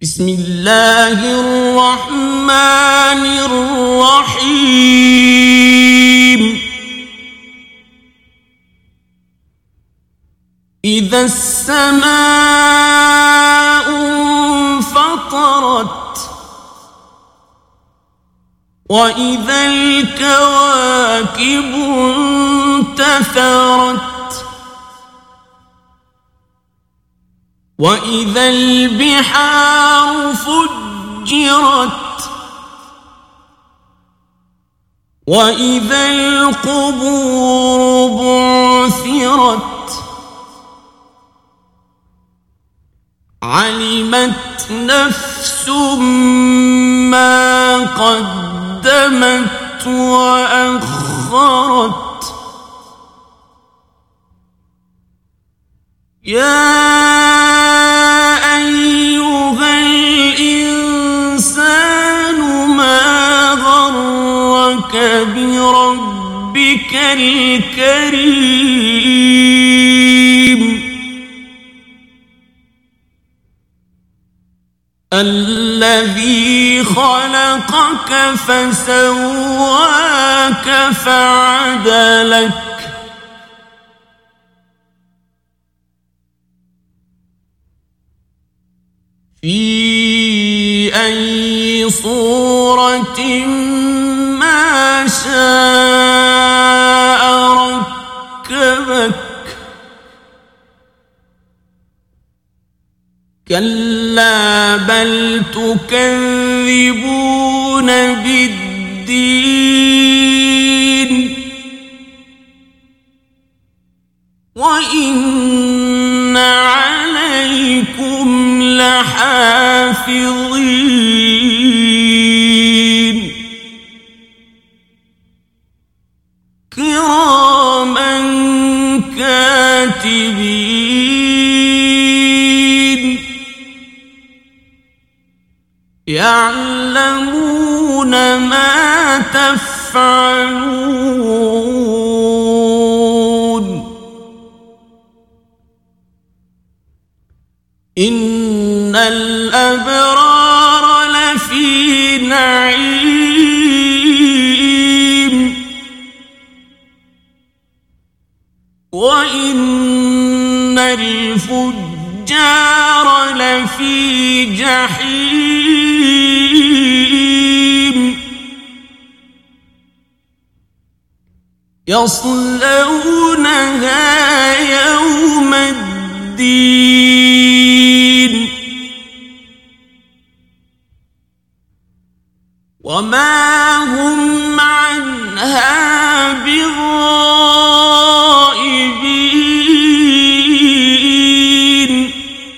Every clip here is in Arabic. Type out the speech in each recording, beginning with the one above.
بسم الله الرحمن الرحيم إذا السماء انفطرت وإذا الكواكب انتثرت وإذا البحار فجرت وإذا القبور بعثرت علمت نفس ما قدمت وأخرت يا أيها الإنسان ما غرك بربك الكريم الذي خلقك فسواك فعدلك في أي صورة ما شاء ركبك كلا بل تكذبون بالدين وإن عليكم لحافظين كراما كاتبين يعلمون ما تفعلون إن الأبرار لفي نعيم وإن الفجار لفي جحيم يصلونها يوم الدين وما هم عنها بغائبين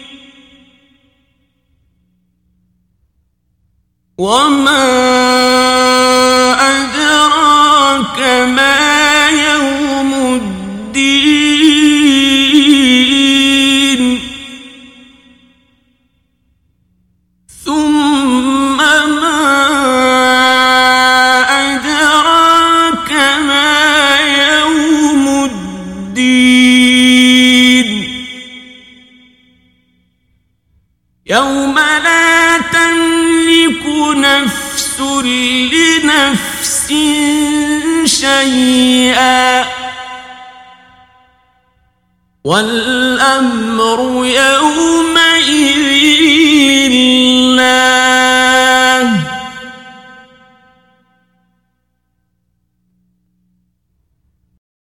وما أدراك ما يوم الدين ثم ما أدراك ما يوم الدين يوم لا تملك نفس لنفس شيئا والأمر يومئذ